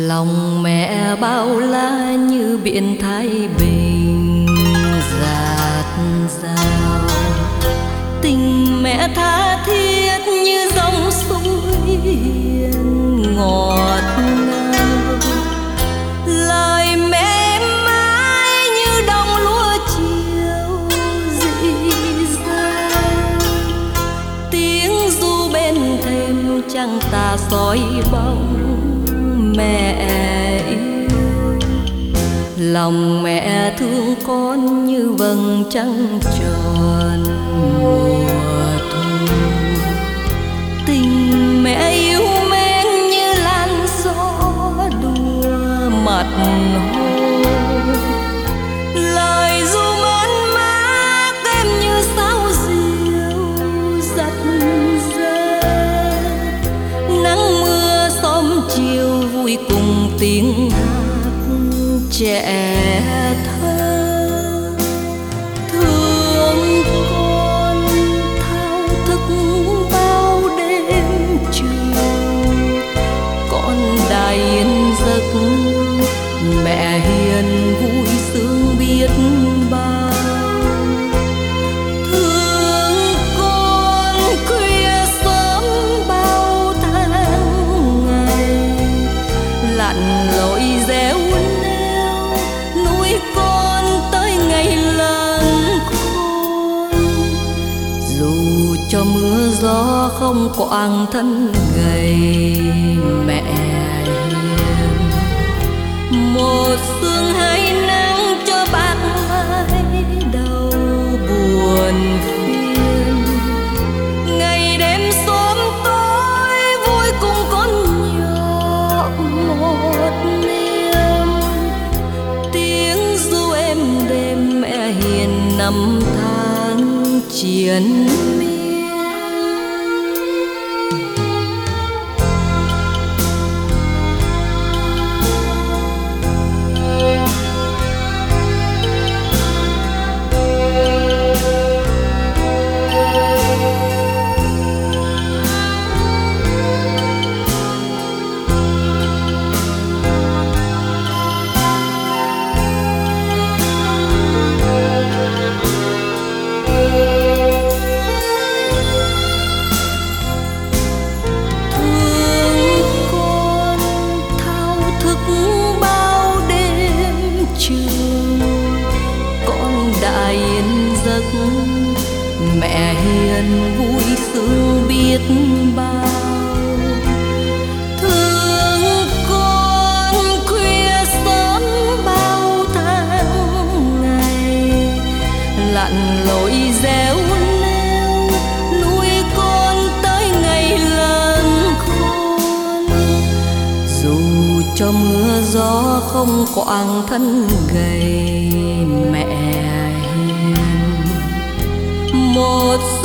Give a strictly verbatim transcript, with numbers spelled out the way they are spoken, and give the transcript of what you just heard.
Lòng mẹ bao la như biển Thái Bình dạt dào, tình mẹ tha thiết như dòng suối hiền ngọt ngào. Lời mẹ êm ái như đồng lúa chiều dịu dàng, tiếng ru bên thềm trăng tà soi bóng mẹ yêu. Lòng mẹ thương con như vầng trăng tròn mùa thu, tình mẹ yêu mến như làn gió đùa mặt hồ. Lời ru mơn mát em như sao diều dắt dắt, nắng mưa xóm chiều vui cùng tiếng hát trẻ thơ. Thương con thao thức bao đêm trường, con đài yên giấc mẹ hiền vui sướng biết bao. Thương con khuya sớm bao tháng ngày, lặn lội réo neo nuôi con tới ngày lớn khôn. Dù cho mưa gió không quàng thân gầy mẹ hiền, một sương hai nắng cho bạc mái đầu buồn phiền. Ngày đêm xóm tối vui cùng con nhỏ một niềm, tiếng ru êm đêm mẹ hiền năm tháng triền miên. Mẹ hiền vui sướng biết bao. Thương con khuya sớm bao tháng ngày, lặn lội réo neo nuôi con tới ngày lớn khôn. Dù cho mưa gió không quàng thân gầy mẹ hiền, một